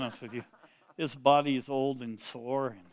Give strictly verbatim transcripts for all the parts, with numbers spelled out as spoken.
honest with you. This body is old and sore. And,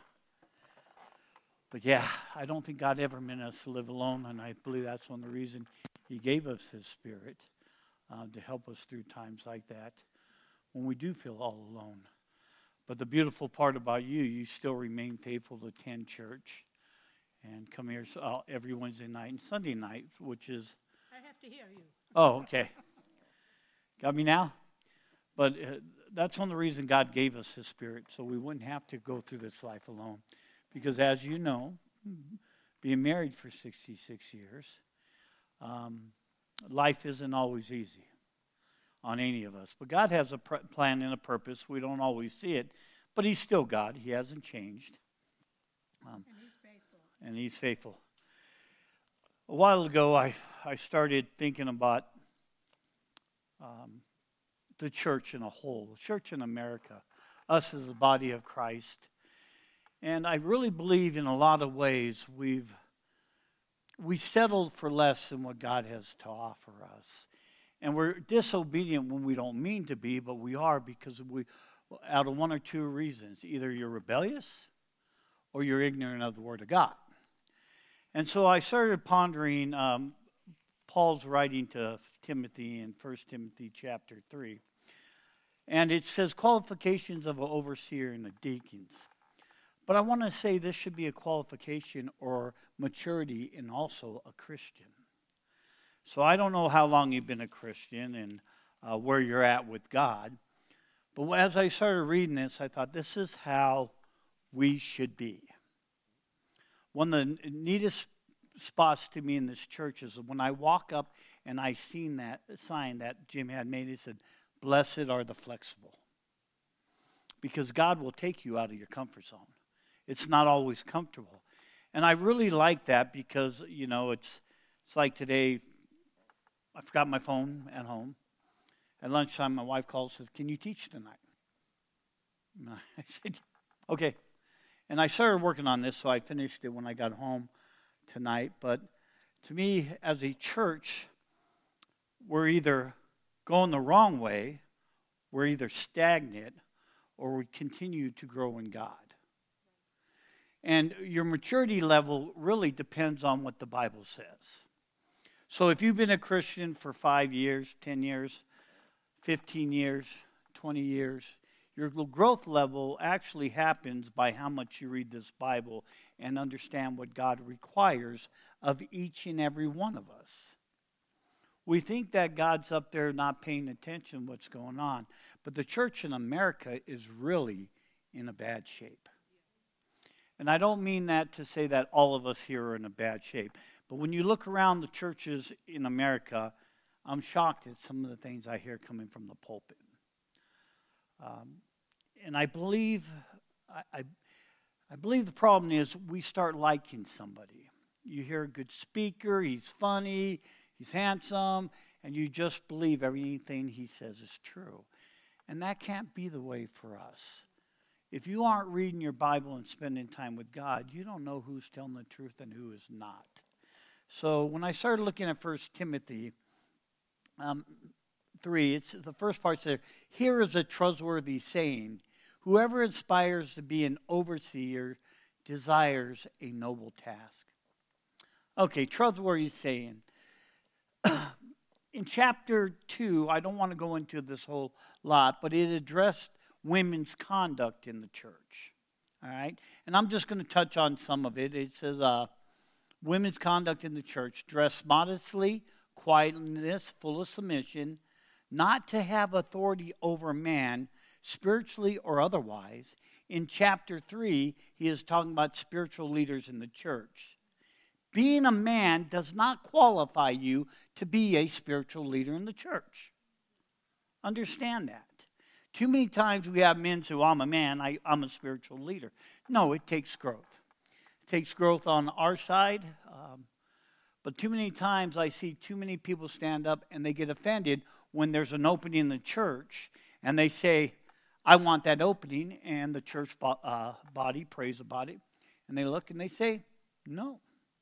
but yeah, I don't think God ever meant us to live alone, and I believe that's one of the reasons He gave us His Spirit uh, to help us through times like that when we do feel all alone. But the beautiful part about you, you still remain faithful to attend church and come here uh, every Wednesday night and Sunday night, which is... I have to hear you. Oh, okay. Got me now? But uh, that's one of the reasons God gave us His Spirit, so we wouldn't have to go through this life alone. Because as you know, being married for sixty-six years, um, life isn't always easy on any of us. But God has a pr- plan and a purpose. We don't always see it, but He's still God. He hasn't changed. Um, And He's faithful. and He's faithful. A while ago, I, I started thinking about um, the church in a whole, the church in America, us as the body of Christ. And I really believe in a lot of ways we've we settled for less than what God has to offer us. And we're disobedient when we don't mean to be, but we are because we, out of one or two reasons. Either you're rebellious or you're ignorant of the Word of God. And so I started pondering um, Paul's writing to Timothy in First Timothy chapter three. And it says qualifications of an overseer and a deacons. But I want to say this should be a qualification or maturity in also a Christian. So I don't know how long you've been a Christian and uh, where you're at with God. But as I started reading this, I thought this is how we should be. One of the neatest spots to me in this church is when I walk up and I seen that sign that Jim had made. It said, "Blessed are the flexible." Because God will take you out of your comfort zone. It's not always comfortable. And I really like that because, you know, it's it's like today, I forgot my phone at home. At lunchtime, my wife calls and says, "Can you teach tonight?" And I said, "Okay." And I started working on this, so I finished it when I got home tonight. But to me, as a church, we're either going the wrong way, we're either stagnant, or we continue to grow in God. And your maturity level really depends on what the Bible says. So if you've been a Christian for five years, ten years, fifteen years, twenty years, your growth level actually happens by how much you read this Bible and understand what God requires of each and every one of us. We think that God's up there not paying attention to what's going on, but the church in America is really in a bad shape. And I don't mean that to say that all of us here are in a bad shape. But when you look around the churches in America, I'm shocked at some of the things I hear coming from the pulpit. Um, and I believe, I, I, I believe the problem is we start liking somebody. You hear a good speaker, he's funny, he's handsome, and you just believe everything he says is true. And that can't be the way for us. If you aren't reading your Bible and spending time with God, you don't know who's telling the truth and who is not. So when I started looking at First Timothy um, three, it's the first part says, "Here is a trustworthy saying, whoever aspires to be an overseer desires a noble task." Okay, trustworthy saying. In chapter two, I don't want to go into this whole lot, but it addressed women's conduct in the church. All right? And I'm just going to touch on some of it. It says, uh, women's conduct in the church: dress modestly, quietness, full of submission, not to have authority over man, spiritually or otherwise. In chapter three, he is talking about spiritual leaders in the church. Being a man does not qualify you to be a spiritual leader in the church. Understand that. Too many times we have men say, "Well, I'm a man, I, I'm a spiritual leader." No, it takes growth. It takes growth on our side. Um, but too many times I see too many people stand up and they get offended when there's an opening in the church and they say, "I want that opening," and the church bo- uh, body prays about it. And they look and they say, "No."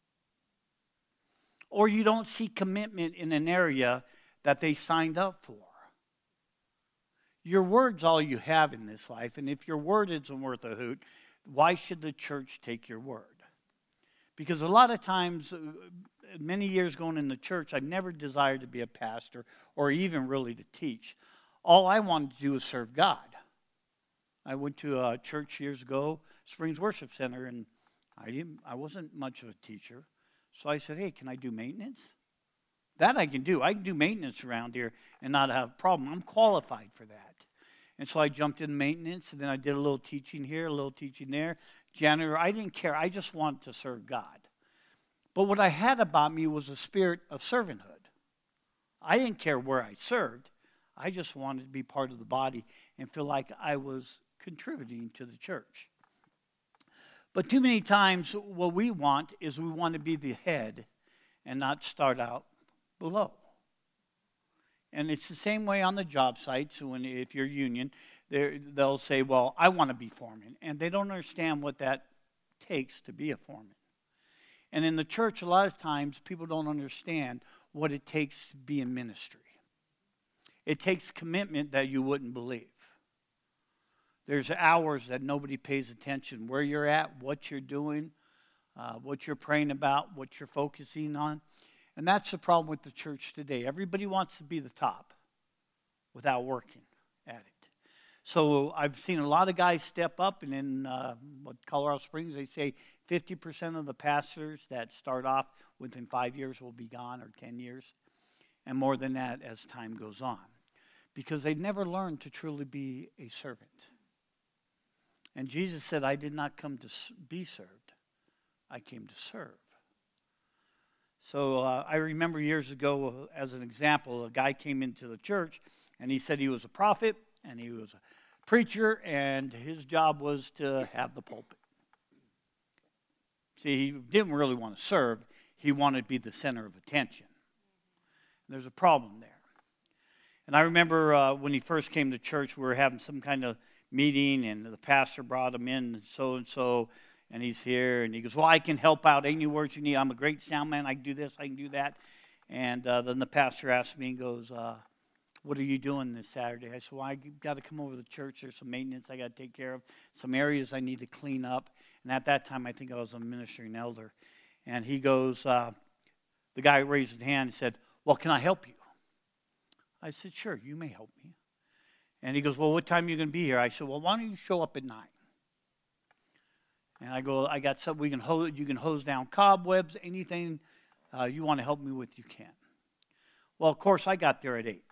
Or you don't see commitment in an area that they signed up for. Your word's all you have in this life, and if your word isn't worth a hoot, why should the church take your word? Because a lot of times, many years going in the church, I never desired to be a pastor or even really to teach. All I wanted to do was serve God. I went to a church years ago, Springs Worship Center, and I didn't. I wasn't much of a teacher. So I said, hey, can I do maintenance? That I can do. I can do maintenance around here and not have a problem. I'm qualified for that. And so I jumped in maintenance, and then I did a little teaching here, a little teaching there. Janitor, I didn't care. I just wanted to serve God. But what I had about me was a spirit of servanthood. I didn't care where I served. I just wanted to be part of the body and feel like I was contributing to the church. But too many times what we want is we want to be the head and not start out below. And it's the same way on the job sites. When if you're union, they'll say, well, I want to be foreman. And they don't understand what that takes to be a foreman. And in the church, a lot of times, people don't understand what it takes to be in ministry. It takes commitment that you wouldn't believe. There's hours that nobody pays attention where you're at, what you're doing, uh, what you're praying about, what you're focusing on. And that's the problem with the church today. Everybody wants to be the top without working at it. So I've seen a lot of guys step up, and in uh, what Colorado Springs, they say fifty percent of the pastors that start off within five years will be gone, or ten years, and more than that as time goes on. Because they never learned to truly be a servant. And Jesus said, I did not come to be served. I came to serve. So uh, I remember years ago, uh, as an example, a guy came into the church, and he said he was a prophet, and he was a preacher, and his job was to have the pulpit. See, he didn't really want to serve. He wanted to be the center of attention. And there's a problem there. And I remember uh, when he first came to church, we were having some kind of meeting, and the pastor brought him in, so-and-so, and he's here, and he goes, well, I can help out any words you need. I'm a great sound man. I can do this. I can do that. And uh, then the pastor asked me and goes, uh, what are you doing this Saturday? I said, well, I got to come over to the church. There's some maintenance I got to take care of, some areas I need to clean up. And at that time, I think I was a ministering elder. And he goes, uh, the guy raised his hand and said, well, can I help you? I said, sure, you may help me. And he goes, well, what time are you going to be here? I said, well, why don't you show up at nine? And I go, I got something we can hose, you can hose down cobwebs, anything uh, you want to help me with, you can. Well, of course, I got there at eight.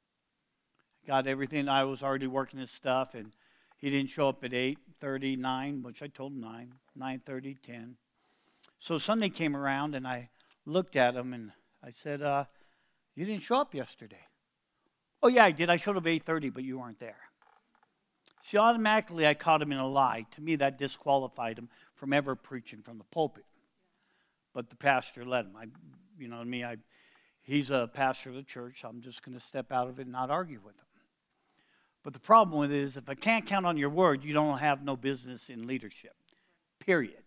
Got everything. I was already working this stuff, and he didn't show up at eight thirty, nine, which I told him nine, nine thirty, ten. So Sunday came around, and I looked at him, and I said, uh, you didn't show up yesterday. Oh, yeah, I did. I showed up at eight thirty, but you weren't there. See, automatically I caught him in a lie. To me, that disqualified him from ever preaching from the pulpit. But the pastor let him. I, you know me, I, he's a pastor of the church. So I'm just going to step out of it and not argue with him. But the problem with it is, if I can't count on your word, you don't have no business in leadership. Period.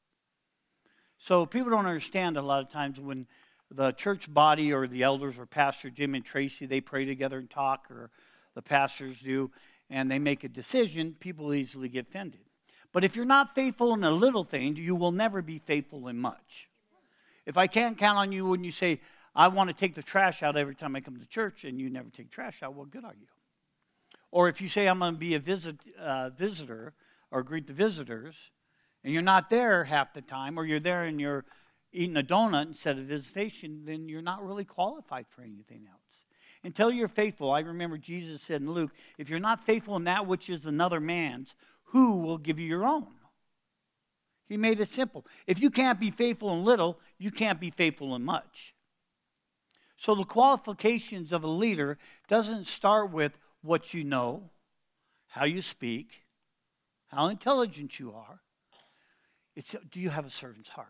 So people don't understand a lot of times when the church body or the elders or Pastor Jim and Tracy, they pray together and talk, or the pastors do, and they make a decision, people easily get offended. But if you're not faithful in a little thing, you will never be faithful in much. If I can't count on you when you say, I want to take the trash out every time I come to church, and you never take trash out, well, good on you. Or if you say, I'm going to be a visit, uh, visitor or greet the visitors, and you're not there half the time, or you're there and you're eating a donut instead of visitation, then you're not really qualified for anything else. Until you're faithful, I remember Jesus said in Luke, if you're not faithful in that which is another man's, who will give you your own? He made it simple. If you can't be faithful in little, you can't be faithful in much. So the qualifications of a leader doesn't start with what you know, how you speak, how intelligent you are. It's, do you have a servant's heart?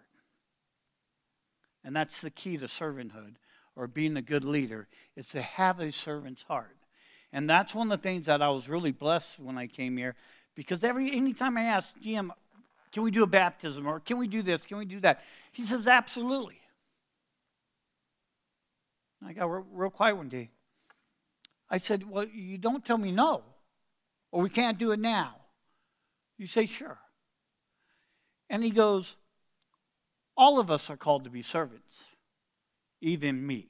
And that's the key to servanthood, or being a good leader, is to have a servant's heart. And that's one of the things that I was really blessed when I came here, because every anytime I asked Jim, can we do a baptism, or can we do this, can we do that? He says, absolutely. I got real, real quiet one day. I said, well, you don't tell me no, or we can't do it now. You say, sure. And he goes, all of us are called to be servants, even me.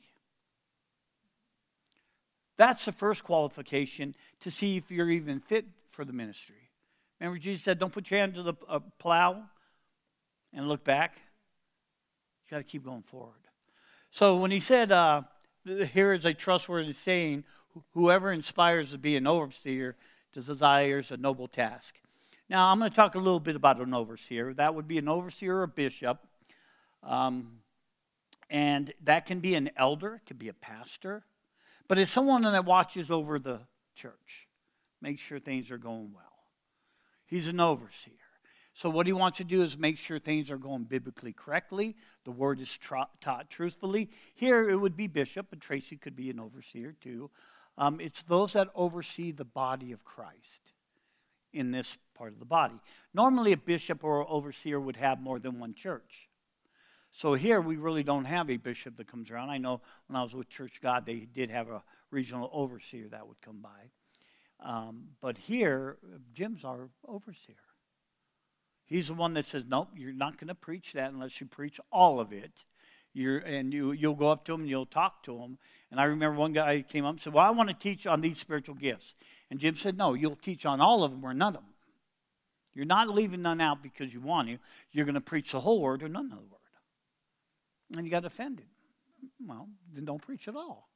That's the first qualification to see if you're even fit for the ministry. Remember, Jesus said, don't put your hand to the uh, plow and look back. You got to keep going forward. So when he said, uh, here is a trustworthy saying, whoever inspires to be an overseer desires a noble task. Now, I'm going to talk a little bit about an overseer. That would be an overseer or a bishop. Um, and that can be an elder, it could be a pastor. But it's someone that watches over the church, make sure things are going well. He's an overseer. So what he wants to do is make sure things are going biblically correctly. The word is tra- taught truthfully. Here it would be bishop, but Tracy could be an overseer too. Um, it's those that oversee the body of Christ in this part of the body. Normally a bishop or overseer would have more than one church. So here we really don't have a bishop that comes around. I know when I was with Church God, they did have a regional overseer that would come by. Um, but here, Jim's our overseer. He's the one that says, nope, you're not going to preach that unless you preach all of it. You're, and you, you'll go up to him and you'll talk to him. And I remember one guy came up and said, well, I want to teach on these spiritual gifts. And Jim said, no, you'll teach on all of them or none of them. You're not leaving none out because you want to. You're going to preach the whole word or none of the word. And you got offended. Well, then don't preach at all.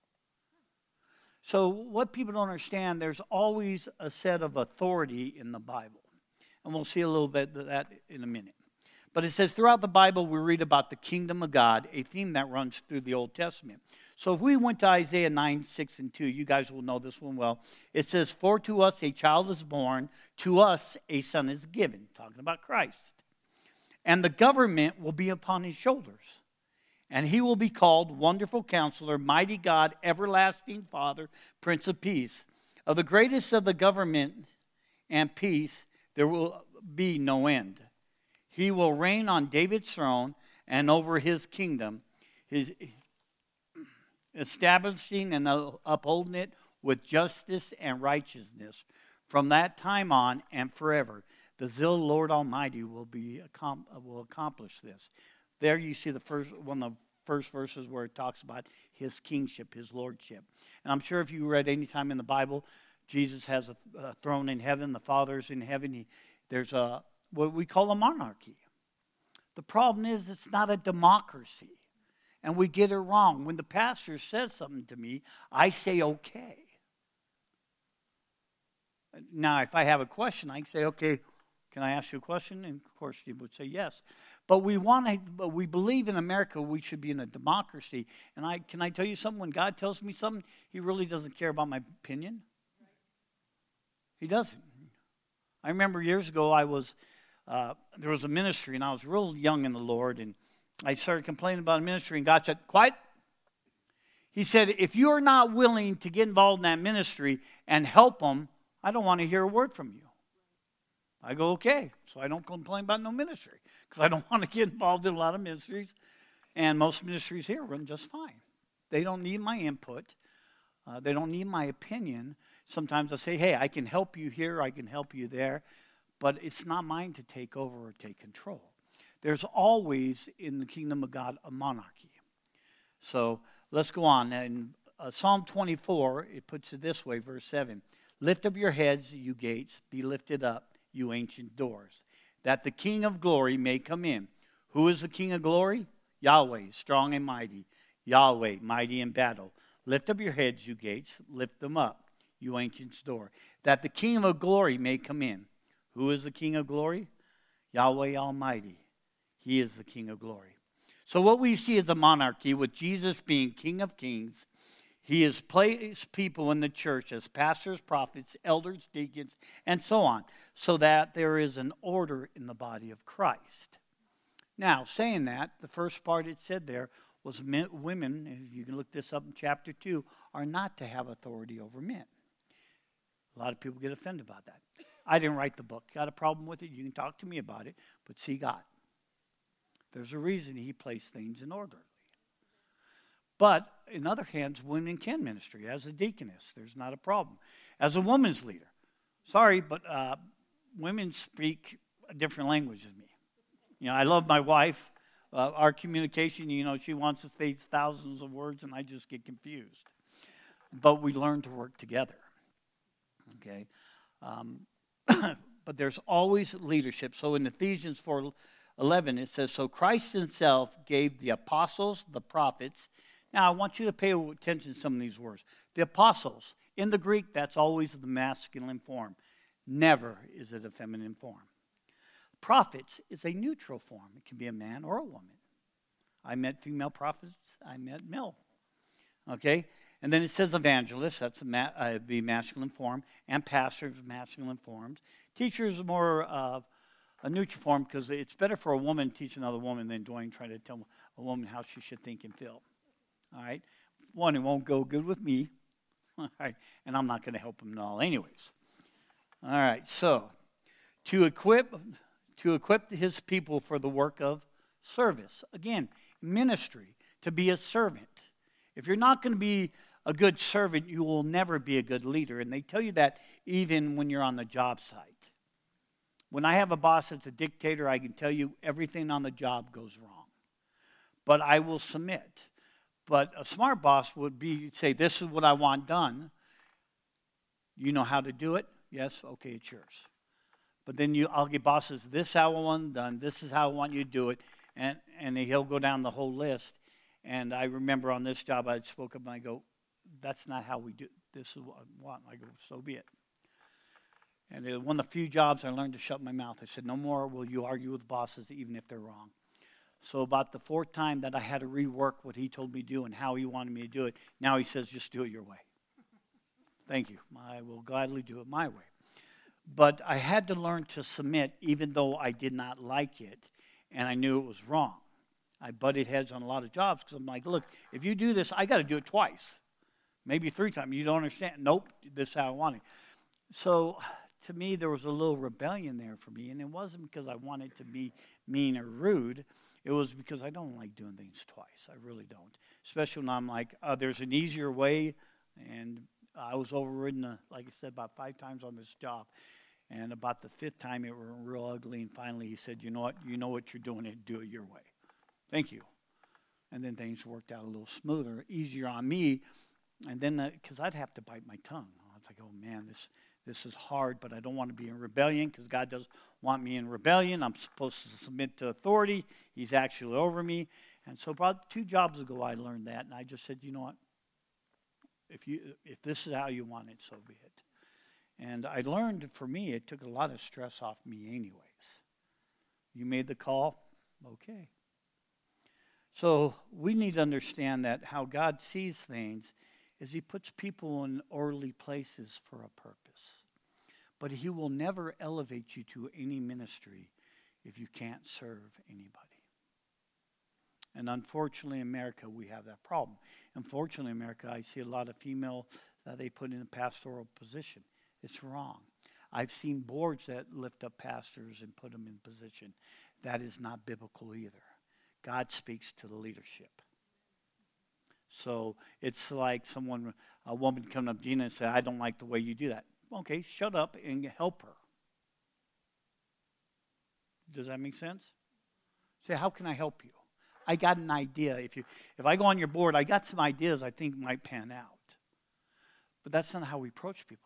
So what people don't understand, there's always a set of authority in the Bible. And we'll see a little bit of that in a minute. But it says throughout the Bible, we read about the kingdom of God, a theme that runs through the Old Testament. So if we went to Isaiah nine, six, and two, you guys will know this one well. It says, for to us a child is born, to us a son is given. Talking about Christ. And the government will be upon his shoulders. And he will be called Wonderful Counselor, Mighty God, Everlasting Father, Prince of Peace. Of the greatest of the government and peace, there will be no end. He will reign on David's throne and over his kingdom, his establishing and upholding it with justice and righteousness from that time on and forever. The zeal of the Lord Almighty will be will accomplish this. There you see the first one of the first verses where it talks about his kingship, his lordship. And I'm sure if you read any time in the Bible, Jesus has a, a throne in heaven, the Father's in heaven. He, there's a what we call a monarchy. The problem is it's not a democracy. And we get it wrong. When the pastor says something to me, I say okay. Now, if I have a question, I can say, okay, can I ask you a question? And of course, you would say yes. But we want to, but we believe in America we should be in a democracy. And I can I tell you something? When God tells me something, he really doesn't care about my opinion. He doesn't. I remember years ago, I was uh, there was a ministry, and I was real young in the Lord, and I started complaining about a ministry, and God said, quiet. He said, if you're not willing to get involved in that ministry and help them, I don't want to hear a word from you. I go, okay. So I don't complain about no ministry because I don't want to get involved in a lot of ministries. And most ministries here run just fine. They don't need my input. Uh, they don't need my opinion. Sometimes I say, hey, I can help you here. I can help you there. But it's not mine to take over or take control. There's always in the kingdom of God a monarchy. So let's go on. In uh, Psalm twenty-four, it puts it this way, verse seven. Lift up your heads, you gates. Be lifted up, you ancient doors, that the King of glory may come in. Who is the King of glory? Yahweh, strong and mighty. Yahweh, mighty in battle. Lift up your heads, you gates. Lift them up, you ancient door, that the King of glory may come in. Who is the King of glory? Yahweh Almighty. He is the King of glory. So what we see is the monarchy, with Jesus being King of kings. He has placed people in the church as pastors, prophets, elders, deacons, and so on, so that there is an order in the body of Christ. Now, saying that, the first part it said there was men, women, if you can look this up in chapter two, are not to have authority over men. A lot of people get offended about that. I didn't write the book. Got a problem with it? You can talk to me about it, but see God. There's a reason he placed things in order. But in other hands, women can ministry. As a deaconess, there's not a problem. As a woman's leader, sorry, but uh, women speak a different language than me. You know, I love my wife. Uh, our communication, you know, she wants to say thousands of words, and I just get confused. But we learn to work together. Okay? Um, but there's always leadership. So in Ephesians four eleven, it says, so Christ himself gave the apostles, the prophets. Now, I want you to pay attention to some of these words. The apostles, in the Greek, that's always the masculine form. Never is it a feminine form. Prophets is a neutral form. It can be a man or a woman. I met female prophets. I met male. Okay? And then it says evangelists. That's a ma- uh, be masculine form. And pastors, masculine forms. Teachers, more uh, a neutral form because it's better for a woman to teach another woman than doing trying to tell a woman how she should think and feel. All right? One, it won't go good with me. All right? And I'm not going to help them at all anyways. All right. So, to equip... to equip his people for the work of service. Again, ministry, to be a servant. If you're not going to be a good servant, you will never be a good leader. And they tell you that even when you're on the job site. When I have a boss that's a dictator, I can tell you everything on the job goes wrong. But I will submit. But a smart boss would be say, this is what I want done. You know how to do it? Yes? Okay, it's yours. But then you, I'll give bosses, this is how I want it done, this is how I want you to do it, and, and he'll go down the whole list. And I remember on this job, I spoke up and I go, that's not how we do it. This is what I want. I go, so be it. And it was one of the few jobs I learned to shut my mouth. I said, no more will you argue with bosses even if they're wrong. So about the fourth time that I had to rework what he told me to do and how he wanted me to do it, now he says, just do it your way. Thank you. I will gladly do it my way. But I had to learn to submit even though I did not like it and I knew it was wrong. I butted heads on a lot of jobs because I'm like, look, if you do this, I got to do it twice. Maybe three times. You don't understand. Nope, this is how I want it. So to me, there was a little rebellion there for me. And it wasn't because I wanted to be mean or rude. It was because I don't like doing things twice. I really don't. Especially when I'm like, uh, there's an easier way. And I was overridden, uh, like I said, about five times on this job. And about the fifth time, it was real ugly. And finally, he said, you know what? You know what you're doing. And do it your way. Thank you. And then things worked out a little smoother, easier on me. And then, because uh, I'd have to bite my tongue. I was like, oh, man, this this is hard, but I don't want to be in rebellion because God doesn't want me in rebellion. I'm supposed to submit to authority. He's actually over me. And so about two jobs ago, I learned that. And I just said, you know what? If you if this is how you want it, so be it. And I learned, for me, it took a lot of stress off me anyways. You made the call? Okay. So we need to understand that how God sees things is he puts people in orderly places for a purpose. But he will never elevate you to any ministry if you can't serve anybody. And unfortunately, in America, we have that problem. Unfortunately, in America, I see a lot of female that they put in a pastoral position. It's wrong. I've seen boards that lift up pastors and put them in position. That is not biblical either. God speaks to the leadership. So it's like someone, a woman coming up to Gina and say, I don't like the way you do that. Okay, shut up and help her. Does that make sense? Say, how can I help you? I got an idea. If you, if I go on your board, I got some ideas I think might pan out. But that's not how we approach people.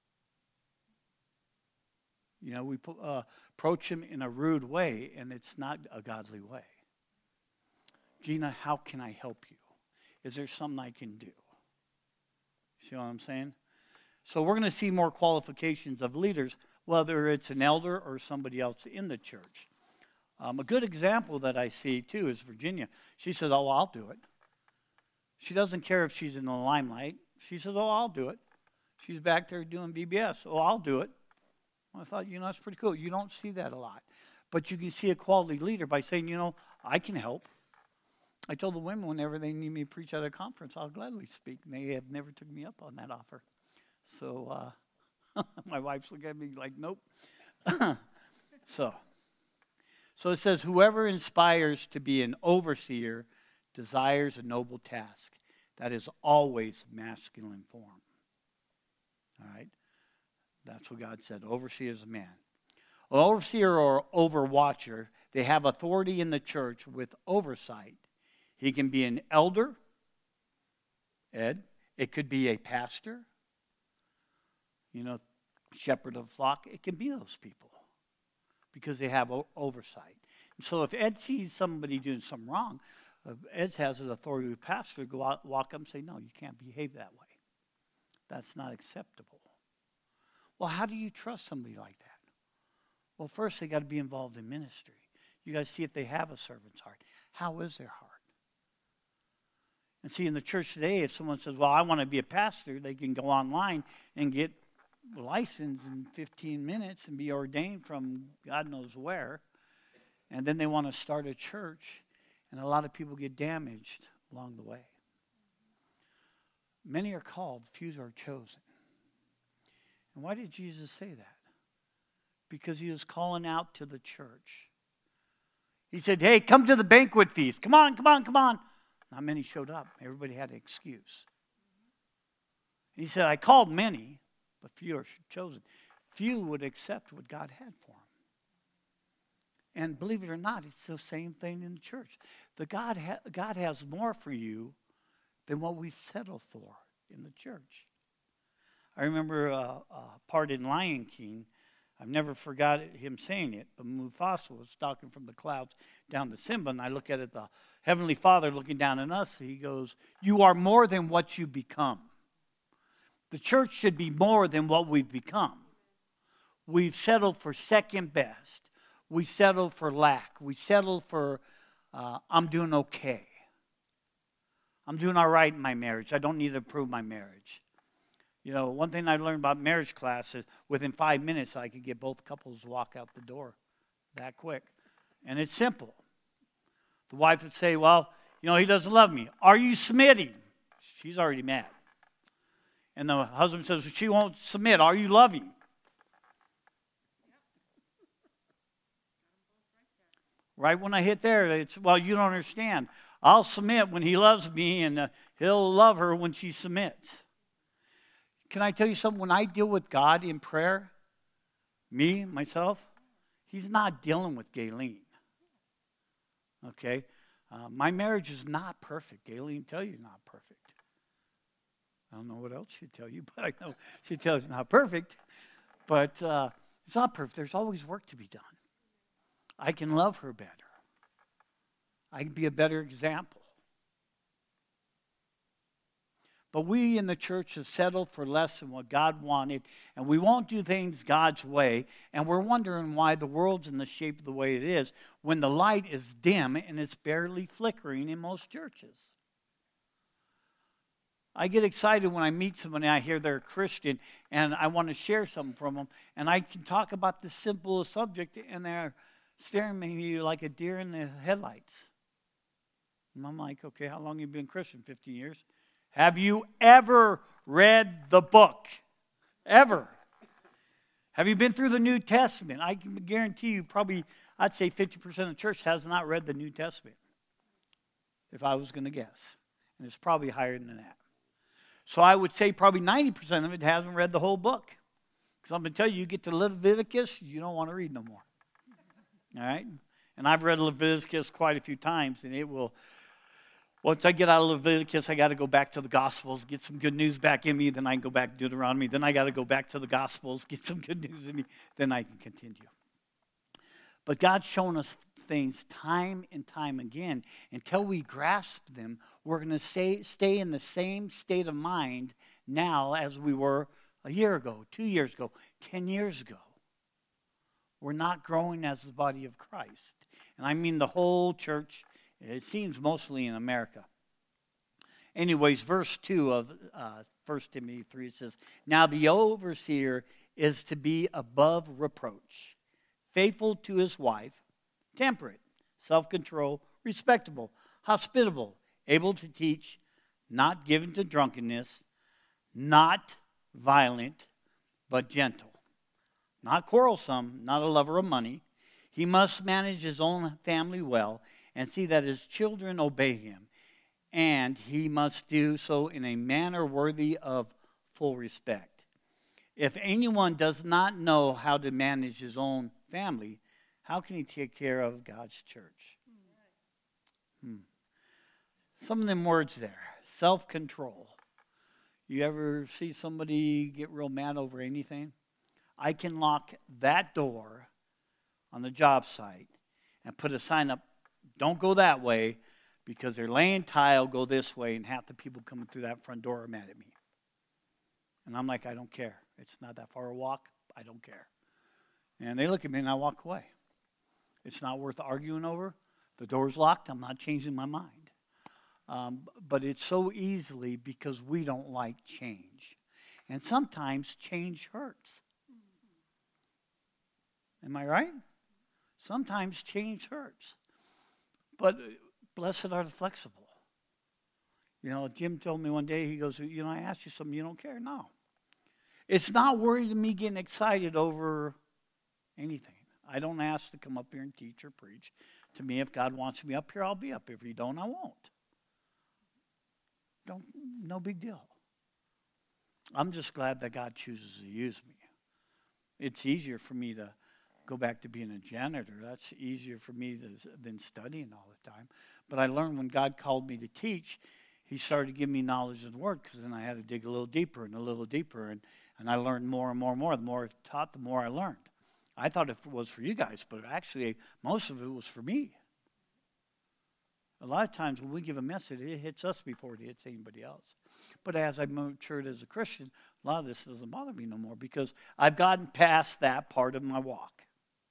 You know, we uh, approach them in a rude way, and it's not a godly way. Gina, how can I help you? Is there something I can do? See what I'm saying? So we're going to see more qualifications of leaders, whether it's an elder or somebody else in the church. Um, a good example that I see, too, is Virginia. She says, oh, I'll do it. She doesn't care if she's in the limelight. She says, oh, I'll do it. She's back there doing V B S. Oh, I'll do it. Well, I thought, you know, that's pretty cool. You don't see that a lot. But you can see a quality leader by saying, you know, I can help. I told the women whenever they need me to preach at a conference, I'll gladly speak. And they have never took me up on that offer. So uh, my wife's looking at me like, nope. so, so it says, whoever inspires to be an overseer desires a noble task. that is always masculine form. All right? That's what God said. Overseer is a man. An overseer or overwatcher, they have authority in the church with oversight. He can be an elder, Ed. It could be a pastor, you know, shepherd of flock. It can be those people because they have o- oversight. And so if Ed sees somebody doing something wrong, uh, Ed has an authority with pastor to go out, walk up and say, no, you can't behave that way. That's not acceptable. Well, how do you trust somebody like that? Well, first they got to be involved in ministry. You got to see if they have a servant's heart. How is their heart? And see, in the church today, if someone says, well, I want to be a pastor, they can go online and get licensed in fifteen minutes and be ordained from God knows where. And then they want to start a church, and a lot of people get damaged along the way. Many are called, few are chosen. And why did Jesus say that? Because he was calling out to the church. He said, hey, come to the banquet feast. Come on, come on, come on. Not many showed up. Everybody had an excuse. And he said, I called many, but few are chosen. Few would accept what God had for them. And believe it or not, it's the same thing in the church. The God, ha- God has more for you than what we settle for in the church. I remember uh, a part in Lion King. I've never forgot him saying it, but Mufasa was stalking from the clouds down to Simba, and I look at it, the Heavenly Father looking down on us, he goes, you are more than what you become. The church should be more than what we've become. We've settled for second best. We settle for lack. We settle for, uh, I'm doing okay. I'm doing all right in my marriage. I don't need to improve my marriage. You know, one thing I learned about marriage class is within five minutes I could get both couples to walk out the door that quick. And it's simple. The wife would say, well, you know, he doesn't love me. Are you submitting? She's already mad. And the husband says, well, she won't submit. Are you loving? Right when I hit there, it's, well, you don't understand. I'll submit when he loves me, and uh, he'll love her when she submits. Can I tell you something? When I deal with God in prayer, me, myself, he's not dealing with Gayleen. Okay? Uh, my marriage is not perfect. Gayleen tell you not perfect. I don't know what else she'd tell you, but I know she tells you not perfect. But uh, it's not perfect. There's always work to be done. I can love her better. I can be a better example. But we in the church have settled for less than what God wanted, and we won't do things God's way, and we're wondering why the world's in the shape of the way it is when the light is dim and it's barely flickering in most churches. I get excited when I meet someone and I hear they're a Christian, and I want to share something from them, and I can talk about the simple subject, and they're staring at me like a deer in the headlights. And I'm like, okay, how long have you been Christian? fifteen years. Have you ever read the book? Ever? Have you been through the New Testament? I can guarantee you probably, I'd say fifty percent of the church has not read the New Testament, if I was going to guess. And it's probably higher than that. So I would say probably ninety percent of it hasn't read the whole book. Because I'm going to tell you, you get to Leviticus, you don't want to read no more. All right? And I've read Leviticus quite a few times, and it will... Once I get out of Leviticus, I got to go back to the Gospels, get some good news back in me. Then I can go back to Deuteronomy. Then I got to go back to the Gospels, get some good news in me. Then I can continue. But God's shown us things time and time again. Until we grasp them, we're going to stay, stay in the same state of mind now as we were a year ago, two years ago, ten years ago. We're not growing as the body of Christ. And I mean the whole church. It seems mostly in America. Anyways, verse two of uh, First Timothy three says, now the overseer is to be above reproach, faithful to his wife, temperate, self-control, respectable, hospitable, able to teach, not given to drunkenness, not violent, but gentle, not quarrelsome, not a lover of money. He must manage his own family well and see that his children obey him. and he must do so in a manner worthy of full respect. If anyone does not know how to manage his own family, how can he take care of God's church? Hmm. Some of them words there. Self-control. You ever see somebody get real mad over anything? I can lock that door on the job site and put a sign up, don't go that way, because they're laying tile, go this way, and half the people coming through that front door are mad at me. And I'm like, I don't care. It's not that far a walk. I don't care. And they look at me and I walk away. It's not worth arguing over. The door's locked. I'm not changing my mind. Um, but it's so easily because we don't like change. And sometimes change hurts. Am I right? Sometimes change hurts. But blessed are the flexible. You know, Jim told me one day, he goes, you know, I asked you something, you don't care? No. It's not worried me getting excited over anything. I don't ask to come up here and teach or preach. To me, if God wants me up here, I'll be up. If he don't, I won't. Don't, no big deal. I'm just glad that God chooses to use me. It's easier for me to go back to being a janitor. That's easier for me to, than studying all the time. But I learned when God called me to teach, he started to give me knowledge of the Word, because then I had to dig a little deeper and a little deeper, and, and I learned more and more and more. The more I taught, the more I learned. I thought it was for you guys, but actually most of it was for me. A lot of times when we give a message, it hits us before it hits anybody else. But as I matured as a Christian, a lot of this doesn't bother me no more, because I've gotten past that part of my walk.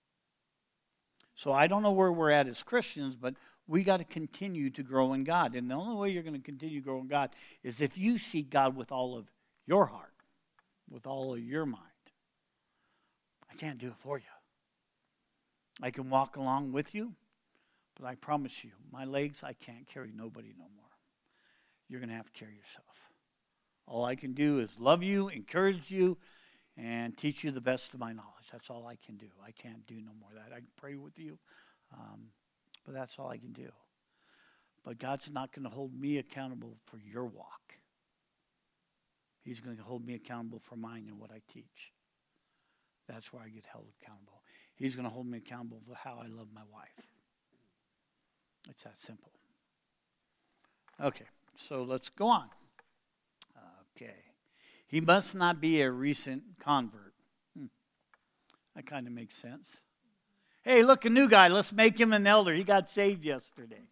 So I don't know where we're at as Christians, but we got to continue to grow in God. And the only way you're going to continue to grow in God is if you seek God with all of your heart, with all of your mind. I can't do it for you. I can walk along with you, but I promise you, my legs, I can't carry nobody no more. You're going to have to carry yourself. All I can do is love you, encourage you, and teach you the best of my knowledge. That's all I can do. I can't do no more of that. I can pray with you, um, but that's all I can do. But God's not going to hold me accountable for your walk. He's going to hold me accountable for mine and what I teach. That's where I get held accountable. He's going to hold me accountable for how I love my wife. It's that simple. Okay, so let's go on. Okay. He must not be a recent convert. Hmm. That kind of makes sense. Hey, look, a new guy. Let's make him an elder. He got saved yesterday.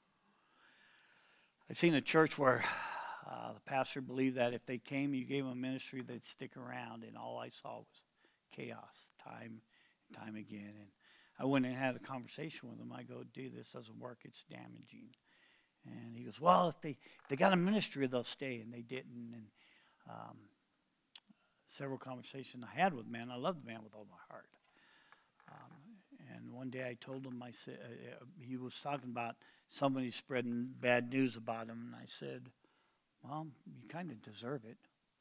I've seen a church where uh, the pastor believed that if they came, you gave them a ministry, they'd stick around. And all I saw was chaos, time and time again. And I went and had a conversation with him. I go, dude, this doesn't work. It's damaging. And he goes, well, if they if they got a ministry, they'll stay. And they didn't. And um, several conversations I had with the man. I love the man with all my heart. Um, and one day I told him, I said, uh, he was talking about somebody spreading bad news about him. And I said, well, you kind of deserve it.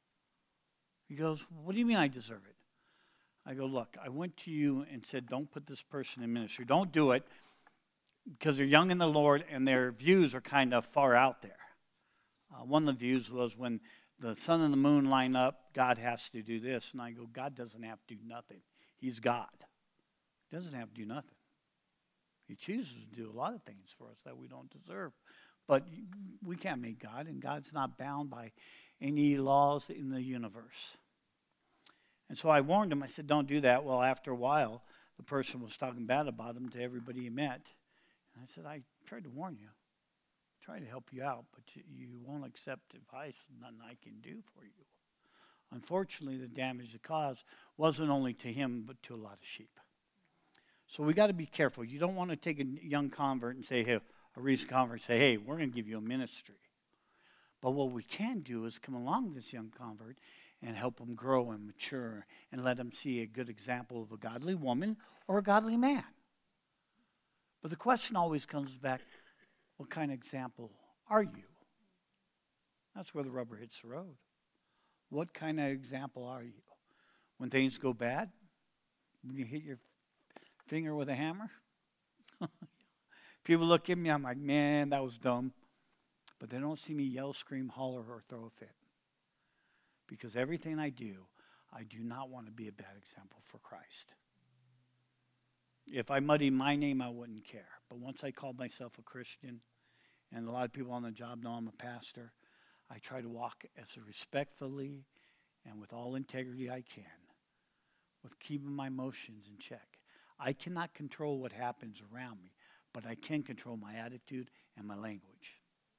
He goes, what do you mean I deserve it? I go, look, I went to you and said, don't put this person in ministry. Don't do it, because they're young in the Lord and their views are kind of far out there. Uh, one of the views was when the sun and the moon line up, God has to do this. And I go, God doesn't have to do nothing. He's God. He doesn't have to do nothing. He chooses to do a lot of things for us that we don't deserve. But we can't make God, and God's not bound by any laws in the universe. And so I warned him. I said, don't do that. Well, after a while, the person was talking bad about him to everybody he met. And I said, I tried to warn you. I tried to help you out, but you, you won't accept advice. Nothing I can do for you. Unfortunately, the damage it caused wasn't only to him, but to a lot of sheep. So we got to be careful. You don't want to take a young convert and say, hey, a recent convert, and say, hey, we're going to give you a ministry. But what we can do is come along with this young convert and help them grow and mature and let them see a good example of a godly woman or a godly man. But the question always comes back, what kind of example are you? That's where the rubber hits the road. What kind of example are you? When things go bad? When you hit your finger with a hammer? People look at me, I'm like, man, that was dumb. But they don't see me yell, scream, holler, or throw a fit. Because everything I do, I do not want to be a bad example for Christ. If I muddy my name, I wouldn't care. But once I called myself a Christian, and a lot of people on the job know I'm a pastor, I try to walk as respectfully and with all integrity I can, with keeping my emotions in check. I cannot control what happens around me, but I can control my attitude and my language.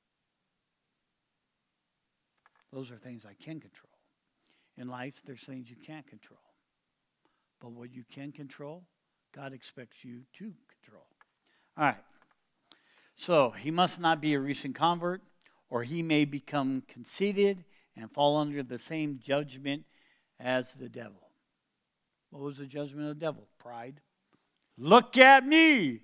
Those are things I can control. In life, there's things you can't control. But what you can control, God expects you to control. All right. So, he must not be a recent convert, or he may become conceited and fall under the same judgment as the devil. What was the judgment of the devil? Pride. Look at me!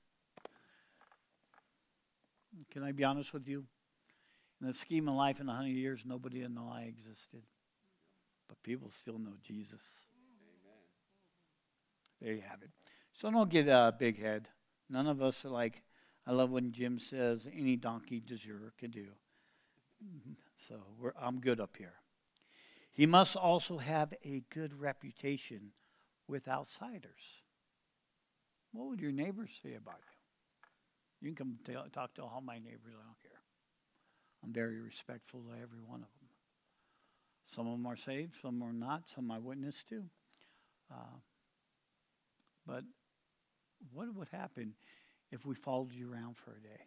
Can I be honest with you? In the scheme of life in a hundred years, nobody will know I existed. But people still know Jesus. Amen. There you have it. So don't get a big head. None of us are like, I love when Jim says, any donkey deserter can do. So we're, I'm good up here. He must also have a good reputation with outsiders. What would your neighbors say about you? You can come tell, talk to all my neighbors. I don't care. I'm very respectful to every one of them. Some of them are saved, some are not, some I witness to. Uh, but what would happen if we followed you around for a day?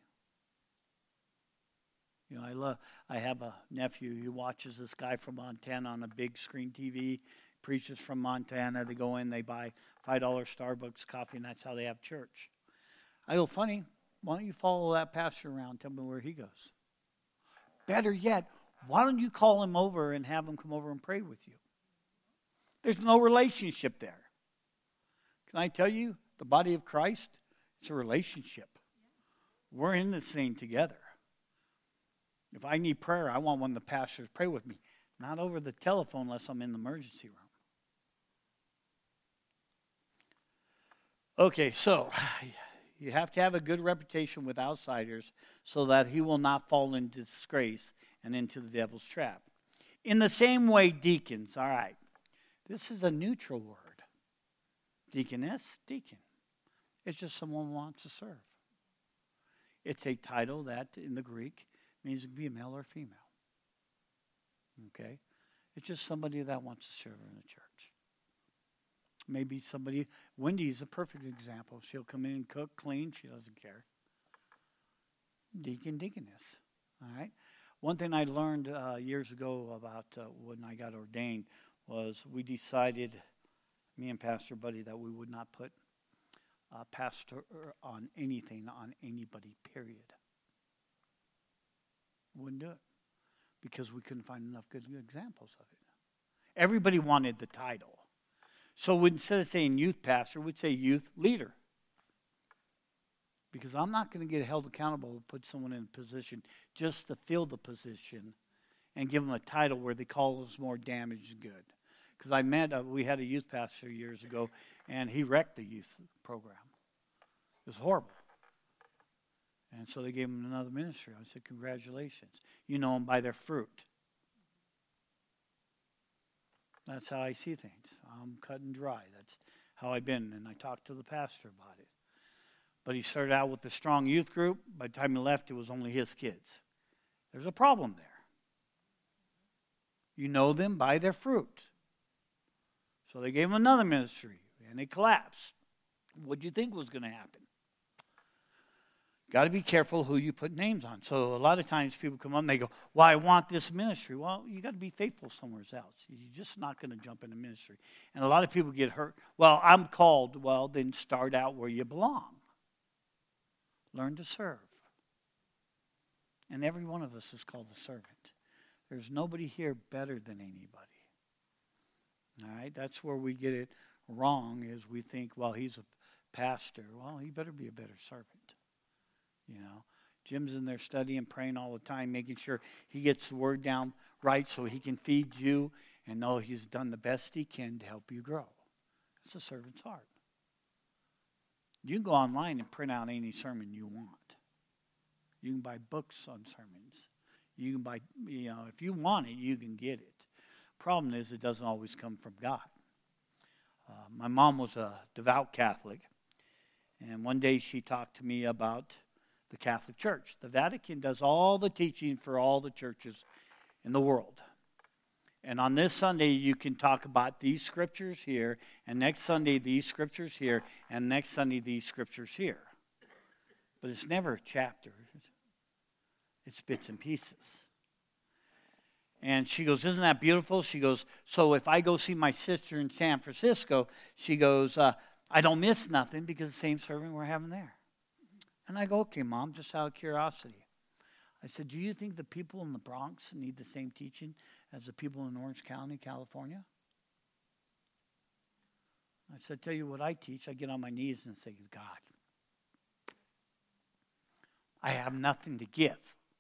You know, I love. I have a nephew. He watches this guy from Montana on a big screen T V. Preachers from Montana. They go in, they buy five dollar Starbucks coffee, and that's how they have church. I go, funny. Why don't you follow that pastor around? Tell me where he goes. Better yet, why don't you call him over and have him come over and pray with you? There's no relationship there. Can I tell you, the body of Christ, it's a relationship. We're in this thing together. If I need prayer, I want one of the pastors to pray with me. Not over the telephone unless I'm in the emergency room. Okay, so you have to have a good reputation with outsiders so that he will not fall into disgrace and into the devil's trap. In the same way, deacons, all right. This is a neutral word. Deaconess, deacon. It's just someone who wants to serve. It's a title that in the Greek means to be a male or female. Okay? It's just somebody that wants to serve in the church. Maybe somebody, Wendy's a perfect example. She'll come in and cook, clean, she doesn't care. Deacon, deaconess. All right? One thing I learned uh, years ago about uh, when I got ordained was we decided, me and Pastor Buddy, that we would not put uh, pastor on anything, on anybody, period. Wouldn't do it because we couldn't find enough good examples of it. Everybody wanted the title. So instead of saying youth pastor, we'd say youth leader. Because I'm not going to get held accountable to put someone in a position just to fill the position and give them a title where they call us more damage than good. Because I met, uh, we had a youth pastor years ago, and he wrecked the youth program. It was horrible. And so they gave him another ministry. I said, congratulations. You know them by their fruit. That's how I see things. I'm cut and dry. That's how I've been. And I talked to the pastor about it. But he started out with a strong youth group. By the time he left, it was only his kids. There's a problem there. You know them by their fruit. So they gave him another ministry, and it collapsed. What do you think was going to happen? Got to be careful who you put names on. So a lot of times people come up and they go, well, I want this ministry. Well, you got to be faithful somewhere else. You're just not going to jump into ministry. And a lot of people get hurt. Well, I'm called. Well, then start out where you belong. Learn to serve. And every one of us is called a servant. There's nobody here better than anybody. All right? That's where we get it wrong is we think, well, he's a pastor. Well, he better be a better servant. You know, Jim's in there studying, praying all the time, making sure he gets the word down right so he can feed you and know he's done the best he can to help you grow. That's a servant's heart. You can go online and print out any sermon you want. You can buy books on sermons. You can buy, you know, if you want it, you can get it. Problem is, it doesn't always come from God. Uh, my mom was a devout Catholic, and one day she talked to me about the Catholic Church. The Vatican does all the teaching for all the churches in the world. And on this Sunday, you can talk about these scriptures here, and next Sunday, these scriptures here, and next Sunday, these scriptures here. But it's never a chapter. It's bits and pieces. And she goes, isn't that beautiful? She goes, so if I go see my sister in San Francisco, she goes, uh, I don't miss nothing because the same serving we're having there. And I go, okay, Mom, just out of curiosity. I said, do you think the people in the Bronx need the same teaching as the people in Orange County, California? I said, tell you what I teach. I get on my knees and say, God, I have nothing to give.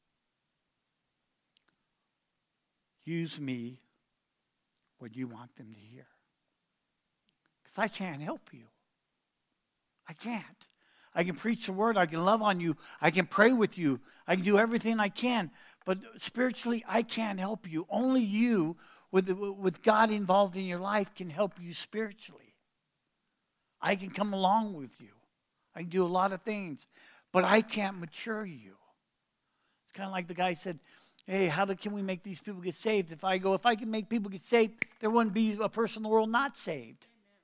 Use me what you want them to hear. Because I can't help you. I can't. I can preach the word. I can love on you. I can pray with you. I can do everything I can. But spiritually, I can't help you. Only you, with, with God involved in your life, can help you spiritually. I can come along with you. I can do a lot of things. But I can't mature you. It's kind of like the guy said, hey, how do, can we make these people get saved? If I go, if I can make people get saved, there wouldn't be a person in the world not saved.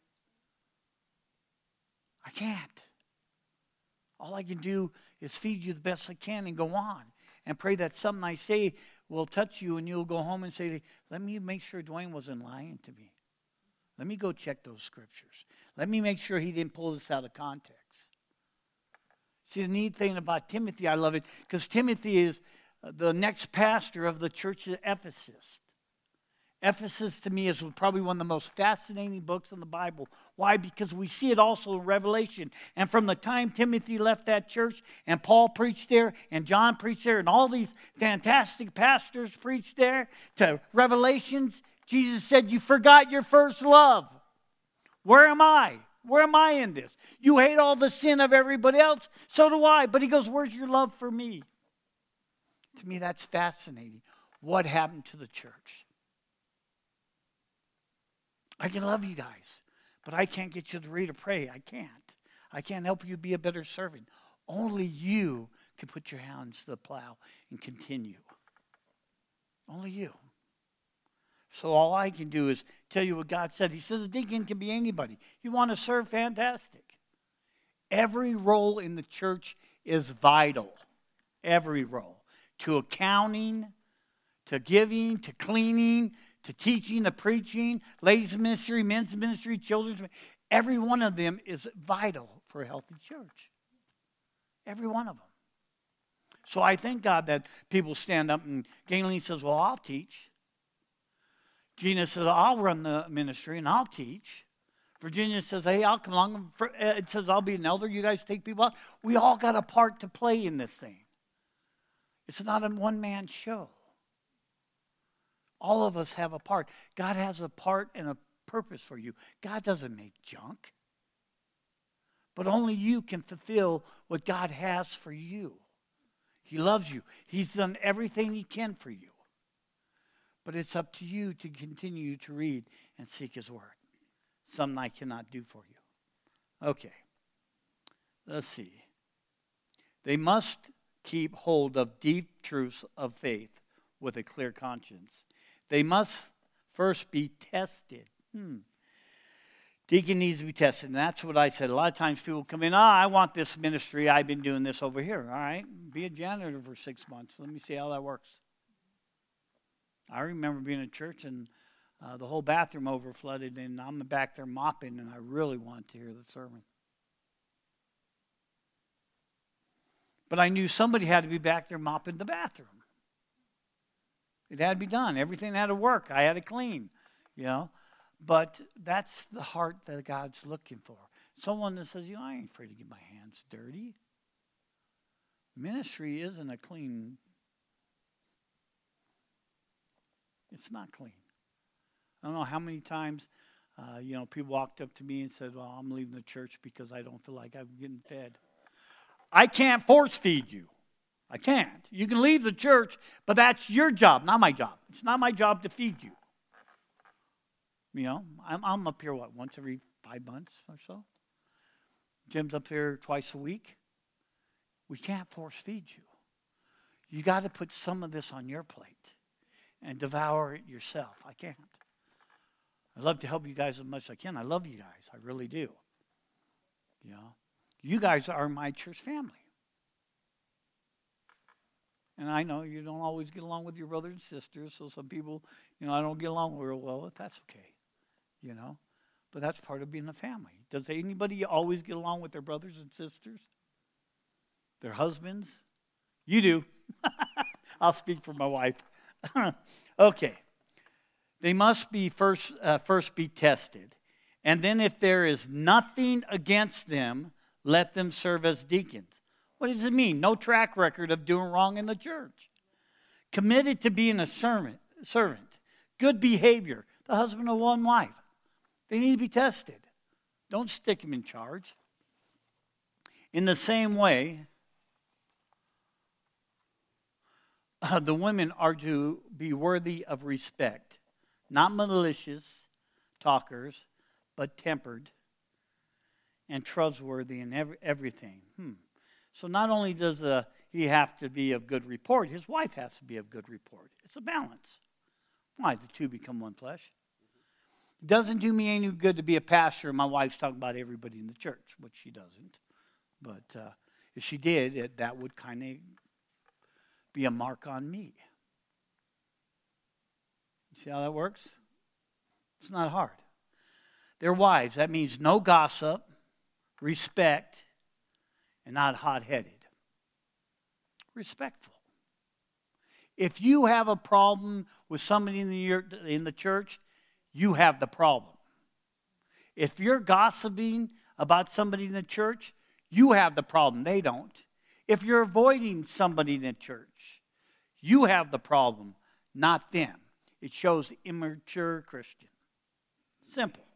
I can't. All I can do is feed you the best I can and go on and pray that something I say will touch you and you'll go home and say, let me make sure Dwayne wasn't lying to me. Let me go check those scriptures. Let me make sure he didn't pull this out of context. See, the neat thing about Timothy, I love it, because Timothy is the next pastor of the church of Ephesus. Ephesus, to me, is probably one of the most fascinating books in the Bible. Why? Because we see it also in Revelation. And from the time Timothy left that church, and Paul preached there, and John preached there, and all these fantastic pastors preached there, to Revelations, Jesus said, you forgot your first love. Where am I? Where am I in this? You hate all the sin of everybody else, so do I. But he goes, where's your love for me? To me, that's fascinating. What happened to the church? I can love you guys, but I can't get you to read or pray. I can't. I can't help you be a better servant. Only you can put your hands to the plow and continue. Only you. So all I can do is tell you what God said. He says a deacon can be anybody. You want to serve? Fantastic. Every role in the church is vital. Every role. To accounting, to giving, to cleaning, to teaching, to preaching, ladies' ministry, men's ministry, children's ministry. Every one of them is vital for a healthy church. Every one of them. So I thank God that people stand up and Gayleen says, well, I'll teach. Gina says, I'll run the ministry and I'll teach. Virginia says, hey, I'll come along. It says, I'll be an elder. You guys take people out. We all got a part to play in this thing. It's not a one-man show. All of us have a part. God has a part and a purpose for you. God doesn't make junk. But only you can fulfill what God has for you. He loves you. He's done everything he can for you. But it's up to you to continue to read and seek his word. Something I cannot do for you. Okay. Let's see. They must keep hold of deep truths of faith with a clear conscience. They must first be tested. Hmm. Deacon needs to be tested, and that's what I said. A lot of times people come in, ah, I want this ministry. I've been doing this over here. All right, be a janitor for six months. Let me see how that works. I remember being in church, and uh, the whole bathroom overflooded, and I'm back there mopping, and I really wanted to hear the sermon. But I knew somebody had to be back there mopping the bathroom. It had to be done. Everything had to work. I had to clean, you know. But that's the heart that God's looking for. Someone that says, you know, I ain't afraid to get my hands dirty. Ministry isn't a clean. It's not clean. I don't know how many times, uh, you know, people walked up to me and said, well, I'm leaving the church because I don't feel like I'm getting fed. I can't force feed you. I can't. You can leave the church, but that's your job, not my job. It's not my job to feed you. You know, I'm, I'm up here, what, once every five months or so? Jim's up here twice a week. We can't force feed you. You got to put some of this on your plate and devour it yourself. I can't. I love to help you guys as much as I can. I love you guys. I really do. You know, you guys are my church family. And I know you don't always get along with your brothers and sisters, so some people, you know, I don't get along real well with. That's okay, you know. But that's part of being a family. Does anybody always get along with their brothers and sisters? Their husbands? You do. I'll speak for my wife. Okay. They must be first, uh, first be tested. And then if there is nothing against them, let them serve as deacons. What does it mean? No track record of doing wrong in the church. Committed to being a servant, servant. Good behavior. The husband of one wife. They need to be tested. Don't stick them in charge. In the same way, uh, the women are to be worthy of respect. Not malicious talkers, but tempered and trustworthy in every, everything. Hmm. So not only does uh, he have to be of good report, his wife has to be of good report. It's a balance. Why? The two become one flesh. It doesn't do me any good to be a pastor and my wife's talking about everybody in the church, which she doesn't. But uh, if she did, it, that would kind of be a mark on me. See how that works? It's not hard. Their wives, that means no gossip, respect, and not hot-headed. Respectful. If you have a problem with somebody in the, in the church, you have the problem. If you're gossiping about somebody in the church, you have the problem. They don't. If you're avoiding somebody in the church, you have the problem, not them. It shows immature Christian. Simple.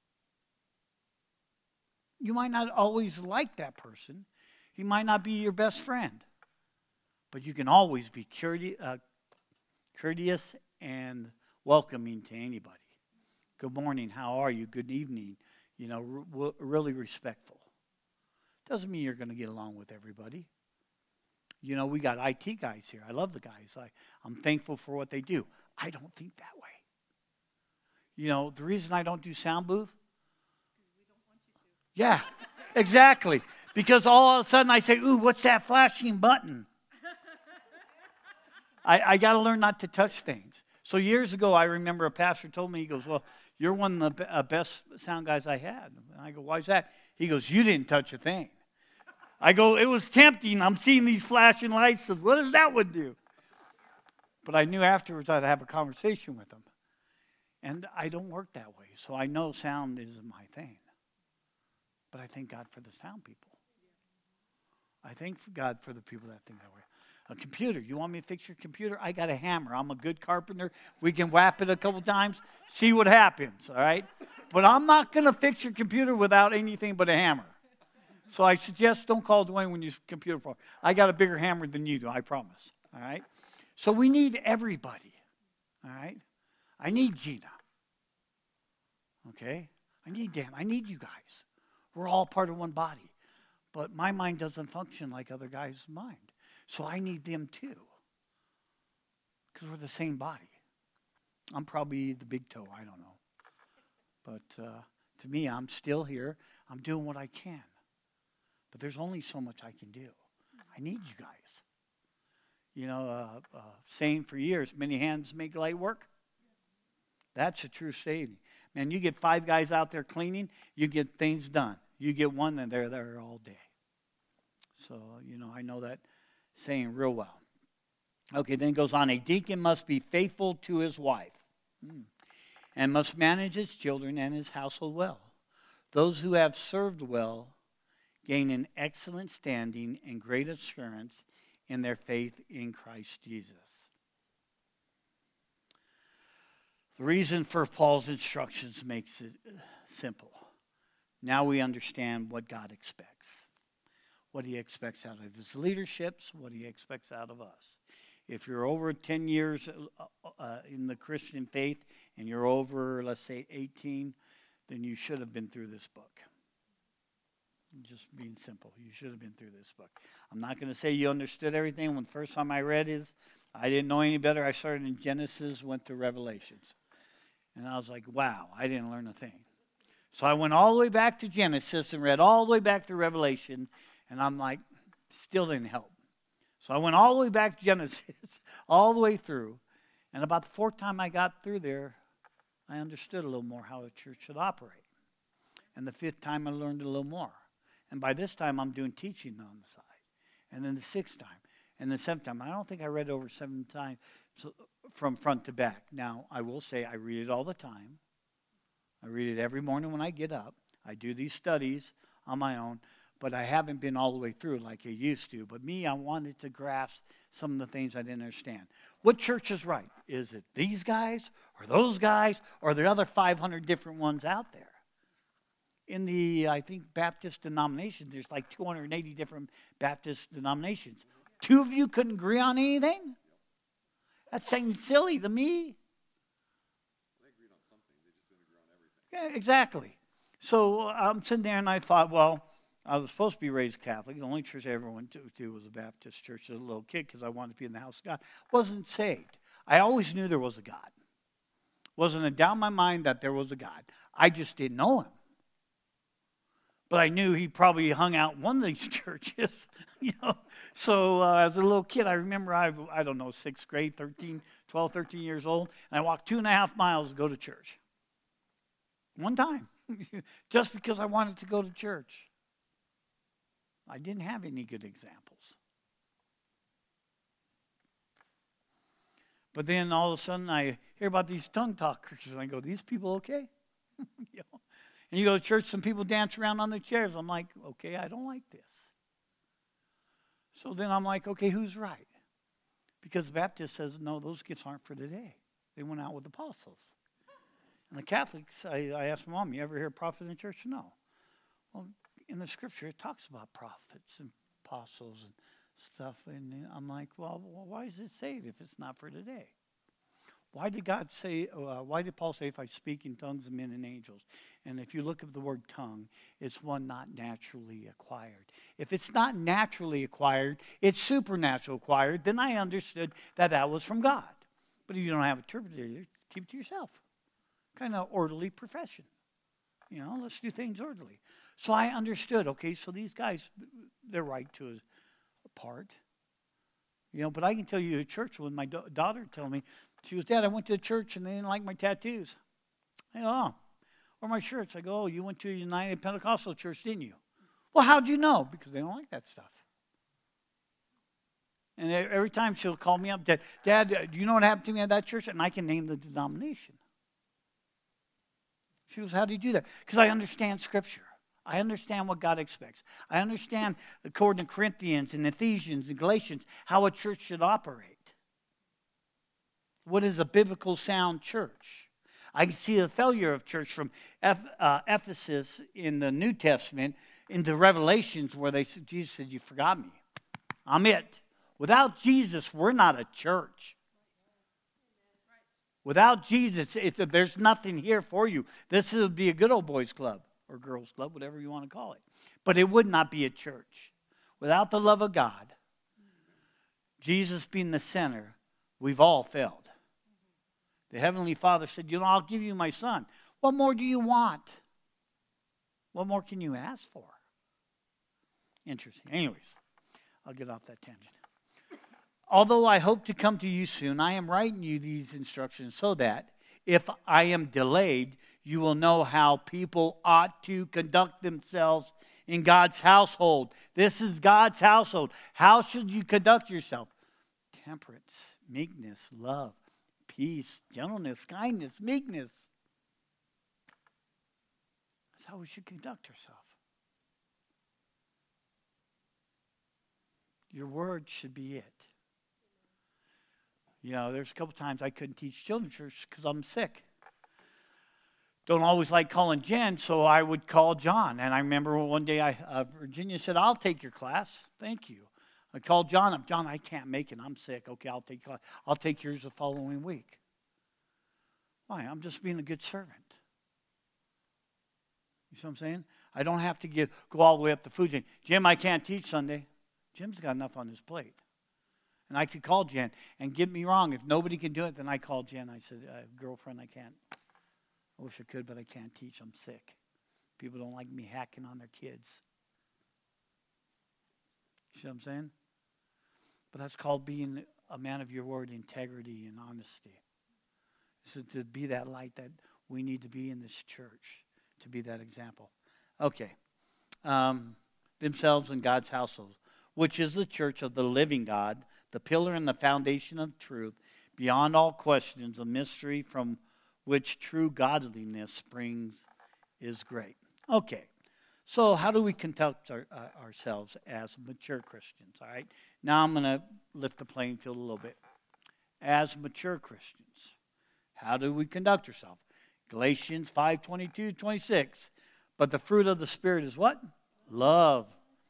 You might not always like that person. He might not be your best friend. But you can always be courteous, uh, courteous and welcoming to anybody. Good morning, how are you? Good evening. You know, re- really respectful. Doesn't mean you're going to get along with everybody. You know, we got I T guys here. I love the guys. I, I'm thankful for what they do. I don't think that way. You know, the reason I don't do sound booth? We don't want you to. Yeah, exactly. Because all of a sudden I say, ooh, what's that flashing button? I, I got to learn not to touch things. So years ago, I remember a pastor told me, he goes, well, you're one of the best sound guys I had. And I go, why is that? He goes, you didn't touch a thing. I go, it was tempting. I'm seeing these flashing lights. What does that one do? But I knew afterwards I'd have a conversation with him. And I don't work that way. So I know sound isn't my thing. But I thank God for the sound people. I thank God for the people that think that way. A computer. You want me to fix your computer? I got a hammer. I'm a good carpenter. We can whap it a couple times, see what happens, all right? But I'm not going to fix your computer without anything but a hammer. So I suggest don't call Dwayne when you computer problem. I got a bigger hammer than you do, I promise, all right? So we need everybody, all right? I need Gina, okay? I need Dan. I need you guys. We're all part of one body. But my mind doesn't function like other guys' mind. So I need them too. Because we're the same body. I'm probably the big toe. I don't know. But uh, to me, I'm still here. I'm doing what I can. But there's only so much I can do. I need you guys. You know, uh, uh, saying for years, many hands make light work. That's a true statement. Man, you get five guys out there cleaning, you get things done. You get one, and they're there all day. So, you know, I know that saying real well. Okay, then it goes on. A deacon must be faithful to his wife hmm, and must manage his children and his household well. Those who have served well gain an excellent standing and great assurance in their faith in Christ Jesus. The reason for Paul's instructions makes it simple. Now we understand what God expects. what he expects out of his leaderships, what he expects out of us. If you're over ten years uh, uh, in the Christian faith and you're over, let's say, eighteen, then you should have been through this book. Just being simple, you should have been through this book. I'm not going to say you understood everything. When the first time I read it, I didn't know any better. I started in Genesis, went to Revelations. And I was like, wow, I didn't learn a thing. So I went all the way back to Genesis and read all the way back to Revelation. And I'm like, still didn't help. So I went all the way back to Genesis, all the way through. And about the fourth time I got through there, I understood a little more how a church should operate. And the fifth time I learned a little more. And by this time I'm doing teaching on the side. And then the sixth time. And the seventh time. I don't think I read it over seven times from front to back. Now, I will say I read it all the time. I read it every morning when I get up. I do these studies on my own. But I haven't been all the way through like I used to. But me, I wanted to grasp some of the things I didn't understand. What church is right? Is it these guys or those guys or the other five hundred different ones out there? In the, I think, Baptist denominations, there's like two hundred eighty different Baptist denominations. Two of you couldn't agree on anything? That seems silly to me. They agreed on something. They just didn't agree on everything. Yeah, exactly. So I'm sitting there and I thought, well, I was supposed to be raised Catholic. The only church I ever went to, to was a Baptist church as a little kid because I wanted to be in the house of God. Wasn't saved. I always knew there was a God. Wasn't a doubt in my mind that there was a God. I just didn't know him. But I knew he probably hung out in one of these churches, you know. So uh, as a little kid, I remember, I, I don't know, sixth grade, thirteen, twelve, thirteen years old, and I walked two and a half miles to go to church. One time, just because I wanted to go to church. I didn't have any good examples. But then all of a sudden I hear about these tongue talkers and I go, these people okay? You know? And you go to church, some people dance around on their chairs. I'm like, okay, I don't like this. So then I'm like, okay, who's right? Because the Baptist says, no, those gifts aren't for today. They went out with apostles. And the Catholics, I, I asked my mom, you ever hear a prophet in church? No. Well, in the scripture, it talks about prophets and apostles and stuff. And I'm like, well, why does it say it if it's not for today? Why did God say, uh, why did Paul say, if I speak in tongues of men and angels? And if you look at the word tongue, it's one not naturally acquired. If it's not naturally acquired, it's supernatural acquired, then I understood that that was from God. But if you don't have an interpreter, keep it to yourself. Kind of orderly profession. You know, let's do things orderly. So I understood, okay, so these guys, they're right to a part. You know, but I can tell you at church, when my da- daughter told me, she goes, Dad, I went to church and they didn't like my tattoos. I go, oh. Or my shirts. I go, oh, you went to a United Pentecostal church, didn't you? Well, how'd you know? Because they don't like that stuff. And every time she'll call me up, Dad, Dad, do you know what happened to me at that church? And I can name the denomination. She goes, how do you do that? Because I understand Scripture. I understand what God expects. I understand, according to Corinthians and Ephesians and Galatians, how a church should operate. What is a biblical sound church? I can see the failure of church from Eph, uh, Ephesus in the New Testament into Revelations where they said, Jesus said, you forgot me. I'm it. Without Jesus, we're not a church. Without Jesus, it, there's nothing here for you. This would be a good old boys club or girls club, whatever you want to call it. But it would not be a church. Without the love of God, Jesus being the center, we've all failed. The Heavenly Father said, you know, I'll give you my son. What more do you want? What more can you ask for? Interesting. Anyways, I'll get off that tangent. Although I hope to come to you soon, I am writing you these instructions so that if I am delayed, you will know how people ought to conduct themselves in God's household. This is God's household. How should you conduct yourself? Temperance, meekness, love, peace, gentleness, kindness, meekness. That's how we should conduct ourselves. Your word should be it. You know, there's a couple times I couldn't teach children's church because I'm sick. don't always like calling Jen, so I would call John. And I remember one day I, uh, Virginia said, I'll take your class. Thank you. I called John up. John, I can't make it. I'm sick. Okay, I'll take class. I'll take yours the following week. Why? I'm just being a good servant. You see what I'm saying? I don't have to give, go all the way up the food chain. Jim, I can't teach Sunday. Jim's got enough on his plate. And I could call Jen. And get me wrong, if nobody can do it, then I called Jen. I said, uh, girlfriend, I can't. I wish I could, but I can't teach. I'm sick. People don't like me hacking on their kids. You see what I'm saying? But that's called being a man of your word, integrity and honesty. So to be that light that we need to be in this church, to be that example. Okay. Um, themselves in God's household, which is the church of the living God, the pillar and the foundation of truth, beyond all questions, a mystery from which true godliness springs, is great. Okay. So how do we conduct our, uh, ourselves as mature Christians? All right. Now I'm going to lift the playing field a little bit. As mature Christians, how do we conduct ourselves? Galatians five, twenty-two, twenty-six. But the fruit of the Spirit is what? Love,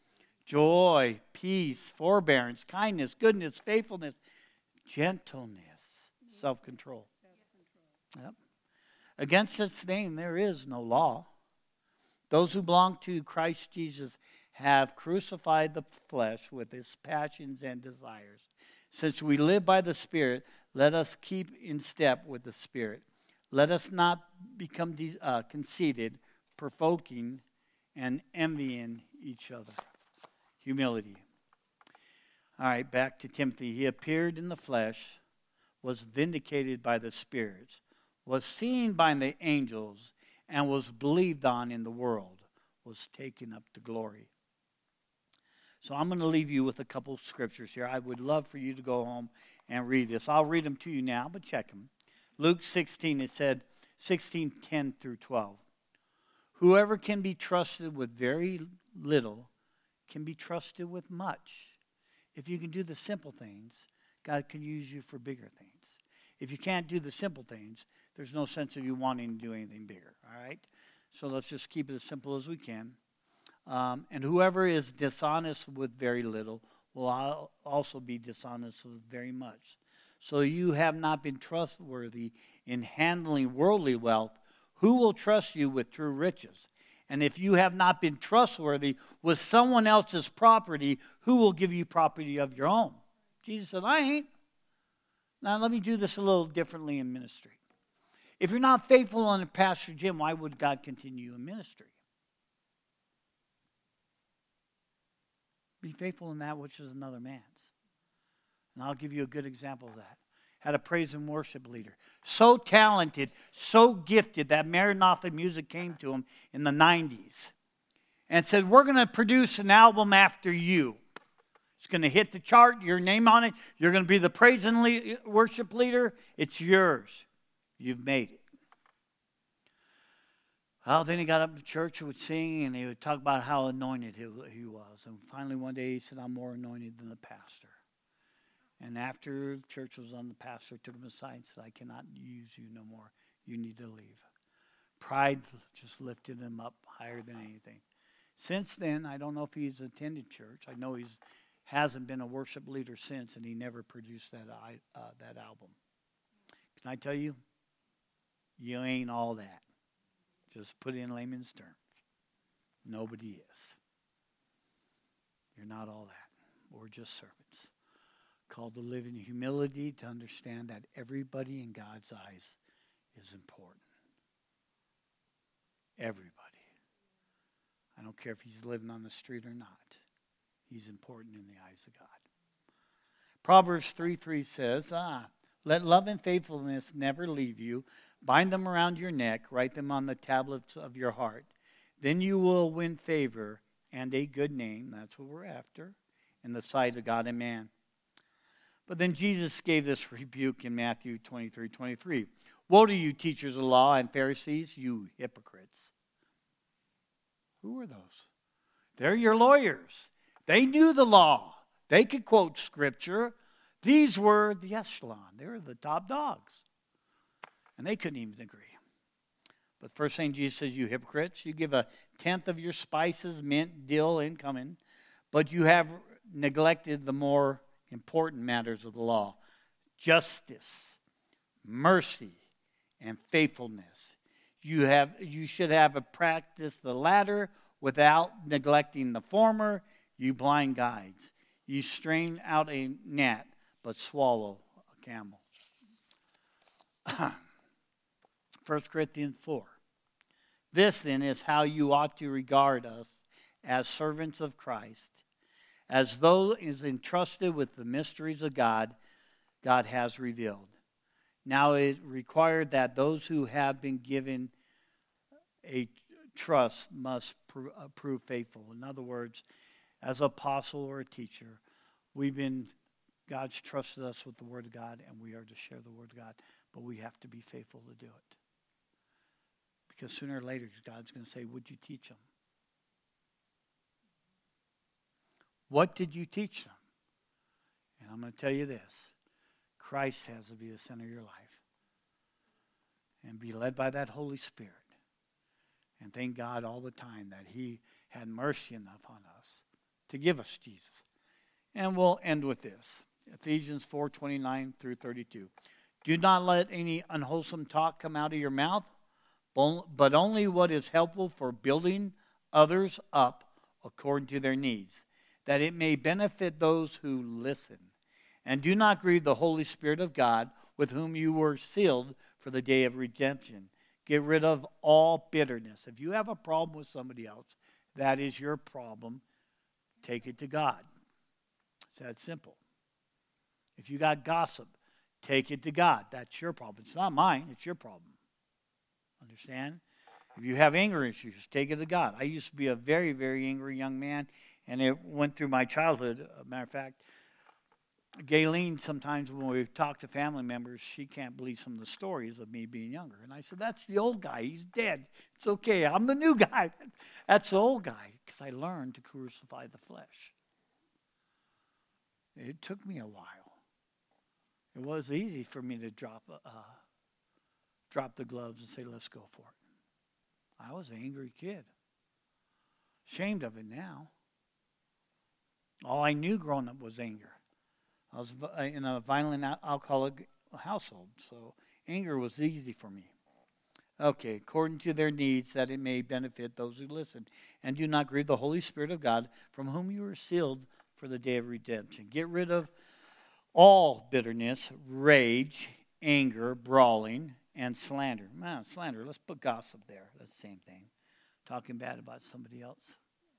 joy, peace, forbearance, kindness, goodness, faithfulness, gentleness, self-control. Yep. Against such thing there is no law. Those who belong to Christ Jesus have crucified the flesh with its passions and desires. Since we live by the Spirit, let us keep in step with the Spirit. Let us not become de- uh, conceited, provoking, and envying each other. Humility. All right, back to Timothy. He appeared in the flesh, was vindicated by the spirits, was seen by the angels, and was believed on in the world, was taken up to glory. So I'm going to leave you with a couple of scriptures here. I would love for you to go home and read this. I'll read them to you now, but check them. Luke sixteen, it said, sixteen, ten through twelve. Whoever can be trusted with very little can be trusted with much. If you can do the simple things, God can use you for bigger things. If you can't do the simple things, there's no sense of you wanting to do anything bigger, all right? So let's just keep it as simple as we can. Um, and whoever is dishonest with very little will also be dishonest with very much. So you have not been trustworthy in handling worldly wealth. Who will trust you with true riches? And if you have not been trustworthy with someone else's property, who will give you property of your own? Jesus said, I ain't. Now let me do this a little differently in ministry. If you're not faithful on Pastor Jim, why would God continue in ministry? Be faithful in that which is another man's. And I'll give you a good example of that. Had a praise and worship leader. So talented, so gifted that Maranatha Music came to him in the nineties and said, we're going to produce an album after you. It's going to hit the chart, your name on it. You're going to be the praise and le- worship leader. It's yours. You've made it. Well, then he got up to church and would sing, and he would talk about how anointed he, he was. And finally one day he said, I'm more anointed than the pastor. And after church was done, the pastor took him aside and said, I cannot use you no more. You need to leave. Pride just lifted him up higher than anything. Since then, I don't know if he's attended church. I know he hasn't been a worship leader since, and he never produced that, uh, that album. Can I tell you? You ain't all that. Just put it in layman's terms. Nobody is. You're not all that. We're just servants. Called to live in humility, to understand that everybody in God's eyes is important. Everybody. I don't care if he's living on the street or not. He's important in the eyes of God. Proverbs three three says, ah, let love and faithfulness never leave you. Bind them around your neck. Write them on the tablets of your heart. Then you will win favor and a good name. That's what we're after. In the sight of God and man. But then Jesus gave this rebuke in Matthew twenty-three twenty-three. Woe to you, teachers of law and Pharisees, you hypocrites. Who are those? They're your lawyers. They knew the law. They could quote scripture. These were the echelon. They were the top dogs. And they couldn't even agree. But first thing Jesus says, you hypocrites, you give a tenth of your spices, mint, dill, and cumin, but you have neglected the more important matters of the law: justice, mercy, and faithfulness. You have you should have a practice the latter without neglecting the former. You blind guides, you strain out a gnat but swallow a camel. First Corinthians four. This then is how you ought to regard us as servants of Christ, as though is entrusted with the mysteries of God, God has revealed. Now it required that those who have been given a trust must prove, uh, prove faithful. In other words, as an apostle or a teacher, we've been, God's trusted us with the Word of God, and we are to share the Word of God, but we have to be faithful to do it. Because sooner or later, God's going to say, would you teach them? What did you teach them? And I'm going to tell you this. Christ has to be the center of your life. And be led by that Holy Spirit. And thank God all the time that He had mercy enough on us to give us Jesus. And we'll end with this. Ephesians four twenty-nine through thirty-two. Do not let any unwholesome talk come out of your mouth, but only what is helpful for building others up according to their needs, that it may benefit those who listen. And do not grieve the Holy Spirit of God, with whom you were sealed for the day of redemption. Get rid of all bitterness. If you have a problem with somebody else, that is your problem. Take it to God. It's that simple. If you got gossip, take it to God. That's your problem. It's not mine. It's your problem. Understand? If you have anger issues, take it to God. I used to be a very, very angry young man, and it went through my childhood. As a matter of fact, Gayleen, sometimes when we talk to family members, she can't believe some of the stories of me being younger. And I said, that's the old guy. He's dead. It's okay. I'm the new guy. That's the old guy, because I learned to crucify the flesh. It took me a while. It was easy for me to drop uh, drop the gloves and say, let's go for it. I was an angry kid. Ashamed of it now. All I knew growing up was anger. I was in a violent alcoholic household, so anger was easy for me. Okay, according to their needs, that it may benefit those who listen. And do not grieve the Holy Spirit of God, from whom you were sealed for the day of redemption. Get rid of all bitterness, rage, anger, brawling, and slander. Man, slander, let's put gossip there. That's the same thing. Talking bad about somebody else.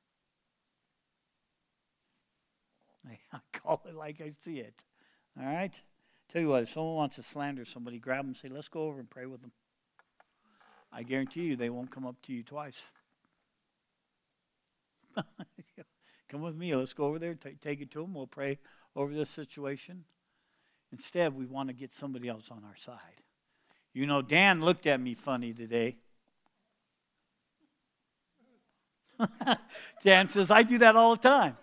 I call it like I see it. All right? Tell you what, if someone wants to slander somebody, grab them and say, let's go over and pray with them. I guarantee you they won't come up to you twice. Come with me. Let's go over there, t- take it to them. We'll pray over this situation. Instead, we want to get somebody else on our side. You know, Dan looked at me funny today. Dan says, I do that all the time.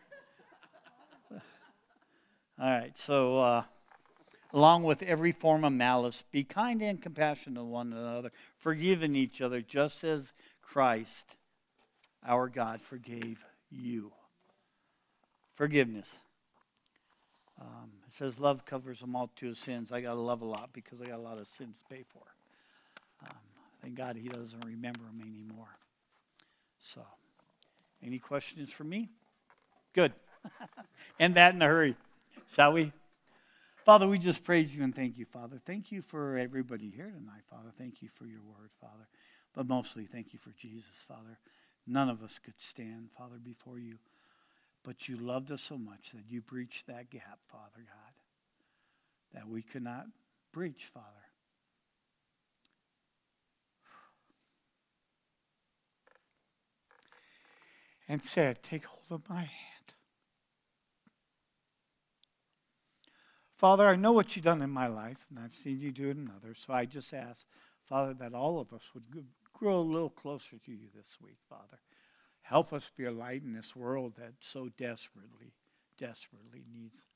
All right, so uh, along with every form of malice, be kind and compassionate to one another, forgiving each other, just as Christ, our God, forgave you. Forgiveness. Um, it says love covers a multitude of sins. I got to love a lot because I got a lot of sins to pay for. Um, thank God He doesn't remember them anymore. So, any questions for me? Good. End that in a hurry. Shall we? Father, we just praise you and thank you, Father. Thank you for everybody here tonight, Father. Thank you for your word, Father. But mostly thank you for Jesus, Father. None of us could stand, Father, before you. But you loved us so much that you breached that gap, Father God, that we could not breach, Father. And said, take hold of my hand. Father, I know what you've done in my life, and I've seen you do it in others. So I just ask, Father, that all of us would grow a little closer to you this week, Father. Help us be a light in this world that so desperately, desperately needs